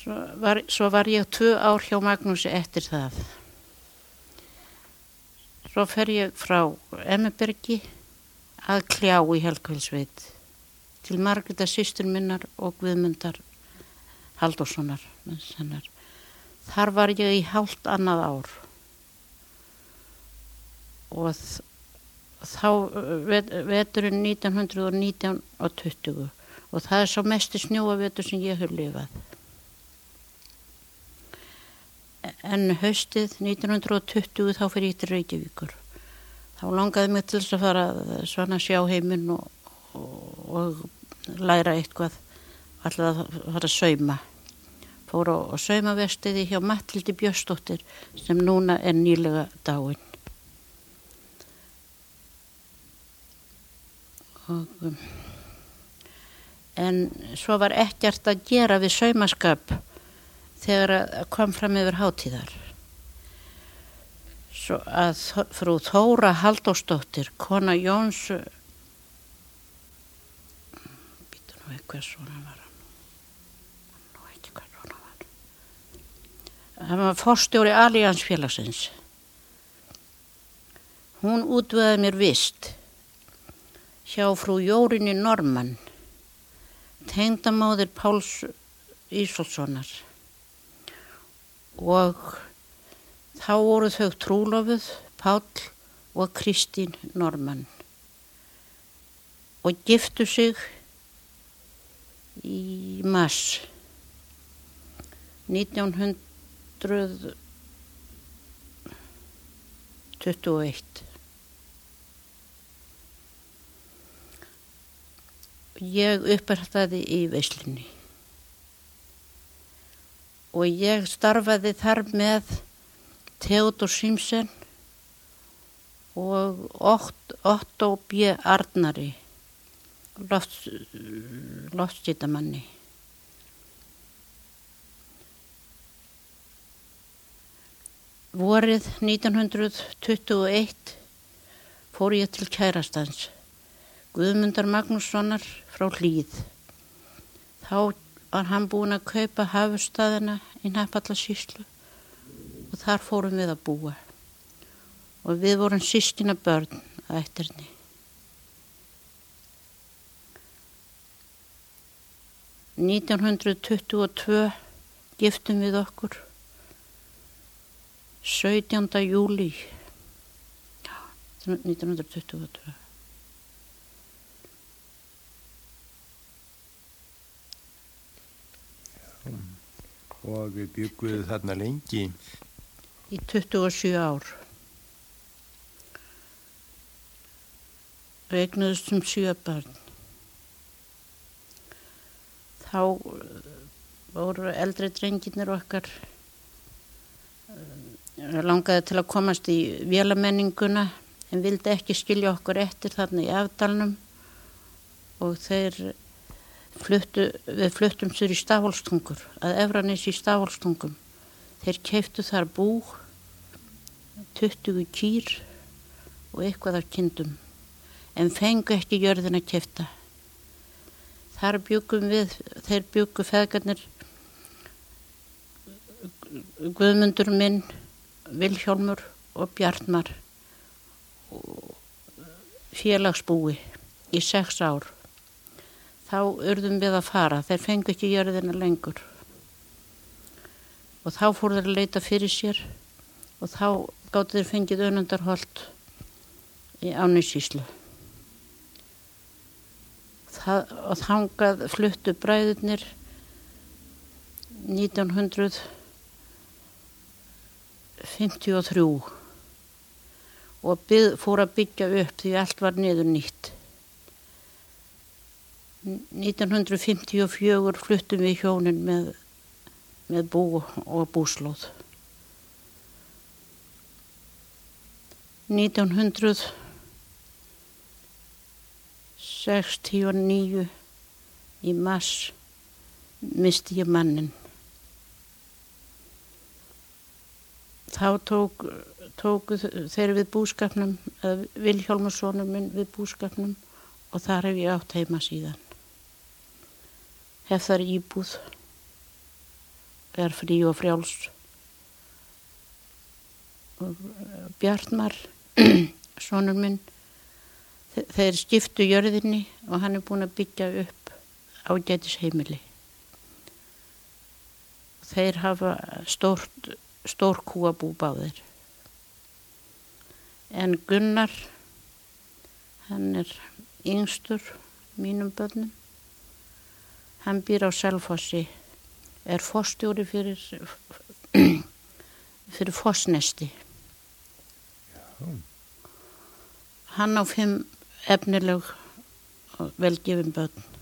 Svo var ég 2 ár hjá Magnúsi eftir það. Svo fer ég frá Emmibergi að Kljá í Helgafellssveit til Margrétar systur minnar og Guðmundar Halldórssonar. Þar var ég í hálft annað ár og þá veturinn 1919 og 20 og það er sá mesti snjóavetur sem ég hef lifað. En haustið 1920 þá fer ég til Reykjavíkur. Þá langaði mig til þess að fara svona sjá heiminn og læra eitthvað, alltaf að fara að sauma. Fór á saumaverkstæði hjá Matthildi Björnsdóttur sem núna er nýlega dáin. En svo var ekkert að gera við saumaskap þegar kom fram yfir hátíðar. Svo að frú Þóra Halldórsdóttir, kona Jóns, býtu nú eitthvað svona var hann, nú ekki hvað svona var. Hann var forstjóri Alliansfélagsins. Hún útvegaði mér vist hjá frú Jórinni Normann, tengdamóðir Páls Ísólfssonar. Og þá voru þau trúlofuð, Páll og Kristín Normann. Og giftu sig í mars 1921. Ég upprættaði í veislunni. Og ég starfaði þar með Theodor Simsen og Otto B. Arnari, loftskeytamanni. Vorið 1921 fór ég til kærastans, Guðmundar Magnússonar frá Hlíð. Þá var hann búinn að kaupa Hafurstaðina í Hnappallasýslu og þar fórum við að búa. Og við vorum systkinabörn að ætterni. – 1922 giftum við okkur. 17. júlí 1922. Og við bjugguðu þarna lengi? Í 27 ár. Við eignuðumst 7 börn. Þá voru eldri drengirnir okkar langaði til að komast í vélamenninguna en vildi ekki skilja okkur eftir þarna í Afdalnum og við fluttum sér í Stafholtstungur, að Efranesi í Stafholtstungum. Þeir keyptu þar bú, 20 kýr og eitthvað af kindum, en fengu ekki jörðina keypta. Þar bjuggum við, þeir bjuggu feðgarnir, Guðmundur minn, Vilhjálmur og Bjartmar, félagsbúi í 6 ár. Þá urðum við að fara, þeir fengu ekki jörðina lengur. Og þá fóru þeir að leita fyrir sér og þá gátu þeir fengið Önundarholt í Árnessýslu. Og þangað fluttu bræðurnir 1953 og fóru að byggja upp því allt var niður nýtt. 1954 fluttum við hjónin með bú og búslóð. 1969 í mars misti ég mannin. Þá tóku þeir við búskapnum, Vilhjálmur sonur minn við búskapnum og þar hef ég átt heima síðan. Hef þar íbúð er frí og frjáls. Og Bjartmar, sonur minn, þeir skiptu jörðinni og hann er búinn að byggja upp ágætis heimili. Þeir hafa stór kúabú báðir. En Gunnar, hann er yngstur mínum börnum. Hann býr á Selfossi, er forstjóri fyrir Fossnesti. Hann á 5 efnileg og velgefin börn.